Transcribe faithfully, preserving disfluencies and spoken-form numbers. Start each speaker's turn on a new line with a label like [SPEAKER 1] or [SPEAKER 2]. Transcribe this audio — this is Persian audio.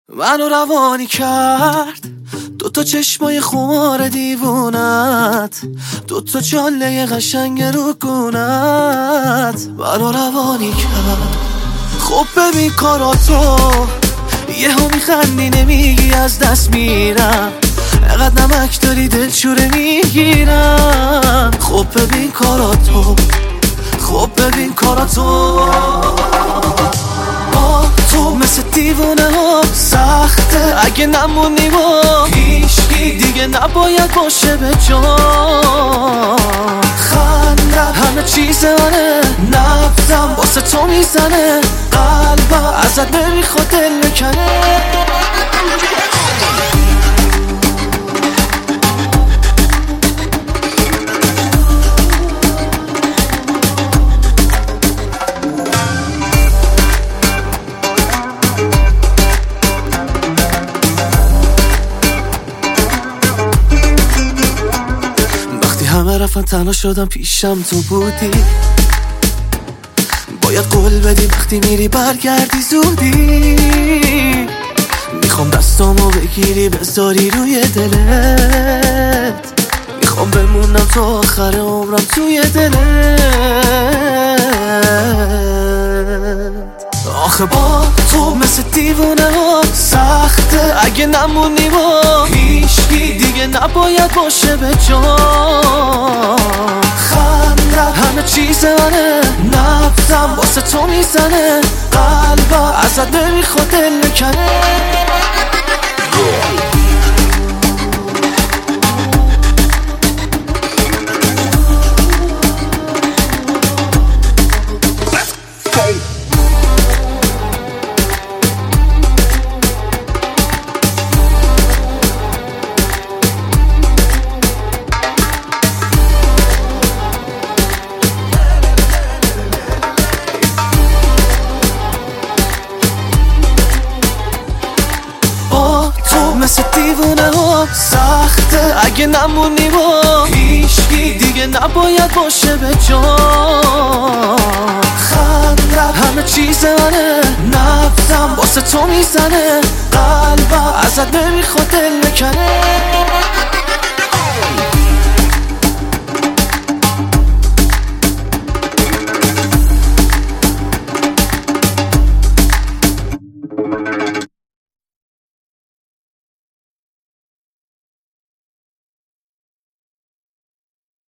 [SPEAKER 1] منو روانی کرد دوتا چشمای خمار دیوونت، دوتا چاله قشنگ رو گونت. منو روانی کرد. خب ببین کاراتو، یهو میخندی نمیگی از دست میرم، اقدر نمک داری دلشوره میگیرم. خب ببین کاراتو، خب ببین کاراتو. با تو مثل دیوونه ها سخته، اگه نمونی با هیچکی دیگه نباید باشه به جا. خندم همه چیز منه، نبضم واسه تو میزنه، قلبم ازت نمیخواد دل بکنه. همه رفتن تنها شدم پیشم تو بودی، باید قول بدی وقتی میری برگردی زودی. میخوام دستامو بگیری بذاری روی دلت، میخوام بمونم تا آخر عمرم توی دلت. آخه با تو مثل دیوونه ها سخته، اگه نمونی با هیچکی دیگه نباید باشه به جا. خندم همه چیز منه، نبضم واسه تو میزنه، قلبم ازت نمیخواد دل بکنه. مثل دیوونه ها سخته، اگه نمونی با هیچکی دیگه نباید باشه به جا. خندم همه چیز منه، نبضم واسه تو میزنه، قلبم ازت نمیخواد دل بکنه.